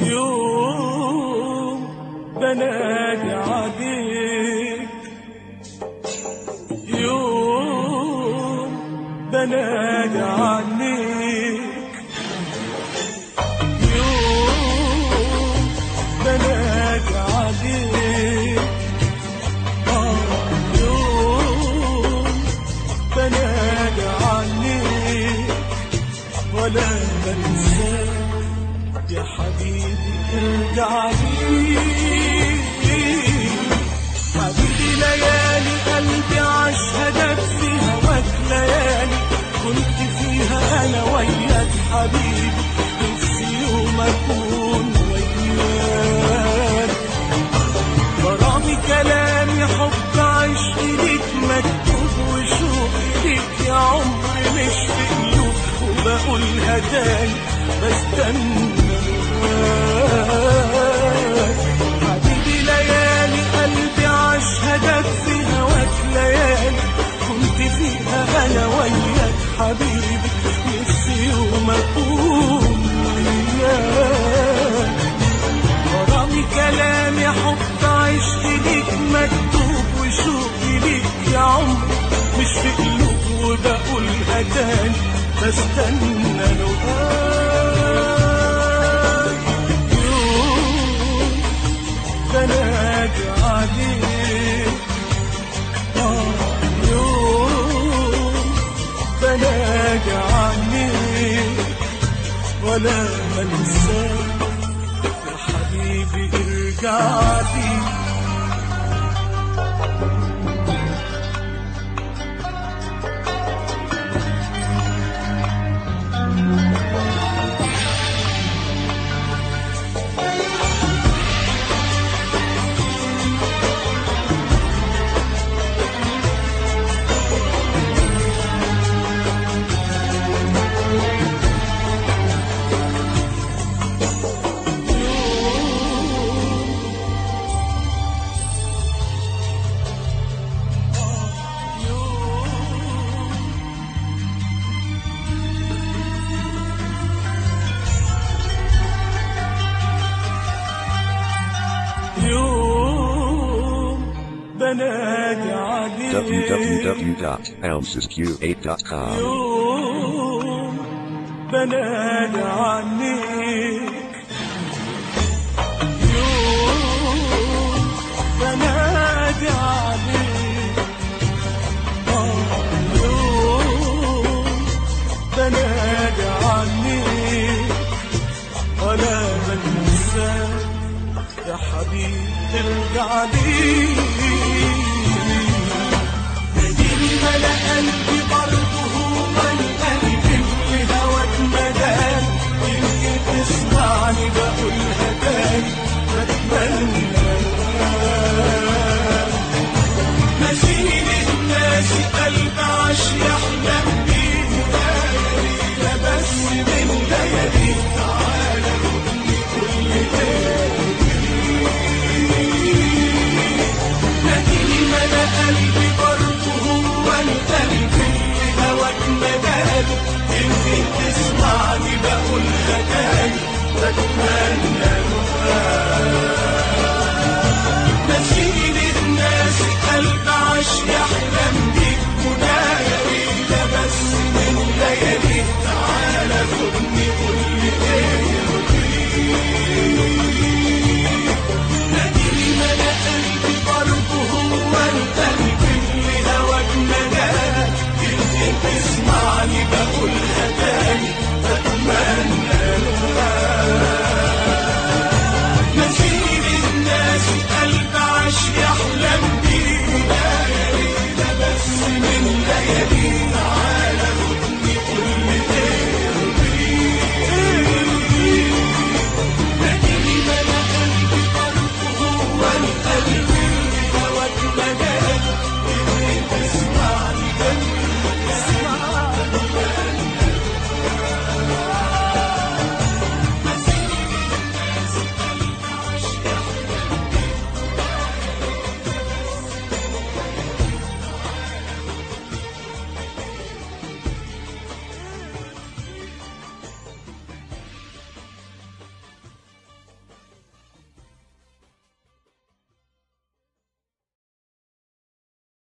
يوم بنادي عليك، يوم بنادي عليك، يوم بنادي عليك، يوم بنادي عليك ولا بنساك يا حبيبي ارجع لي. حبيبي ليالي قلبي عاشهدك في هواك، ليالي كنت فيها انا وياك حبيبي، نفسي يوم اكون وياك. غرامي كلامي حب عشق ليك مكتوب، وشوق ليك يا عمري مش في قلوب، وبقولها تاني بستنى حبيبي ليالي قلبي عاشهدك في هواك، ليالي كنت فيها انا وياك حبيبي، نفسي يوم اكون وياك. غرامي كلامي حب عشق ليك مكتوب، وشوقي ليك يا عمري مش في قلوب، وبقولها تاني بستنى لقاك. يوم بنادي عليك، يوم بنادي عليك ولا بنساك يا حبيبي ارجع لي. www.alcysq8.com. يوم بنادي عليك، يوم بنادي عليك، يوم بنادي عليك ولا بنساك يا حبيبي ارجع لي.